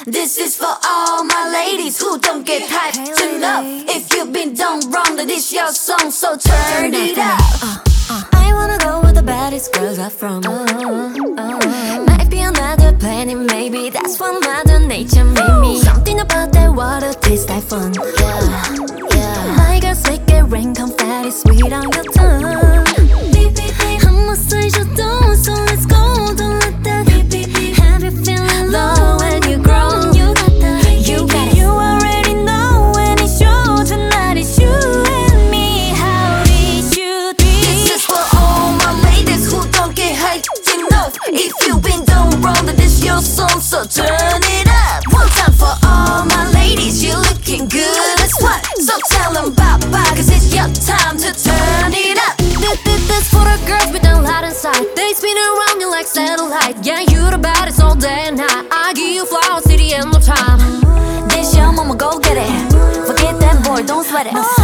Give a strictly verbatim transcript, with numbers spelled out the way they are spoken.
This is for all my ladies who don't get hyped enough. If you've been done wrong, then this your song, so turn it up. uh, uh. I wanna go where the baddest girls are from. uh, uh. Might be another planet, maybe that's what Mother Nature made me. Something about that water tastes like fun. Yeah, yeah. My girls make it rain confetti sweet on your tongue. Beep, beep, beep. 한번 쓰셔도, so let's go. Don't let that beep, beep, beep. Have you feeling low when you grown? You got that, you got it. You already know when it's your tonight. It's you and me, how it should be. This is for all my ladies who don't get hyped enough. If you've been done wrong, then this your song, so turn it up. One time for all my ladies, you're looking good as what? So tell them bye-bye, cause it's your time to turn it up. This, this, this for the girls with a lot inside. They spin around you like satellite. Yeah, you the baddest all day and night. I give you flowers to the end of time. This your mama, go get it. Forget that boy, don't sweat it.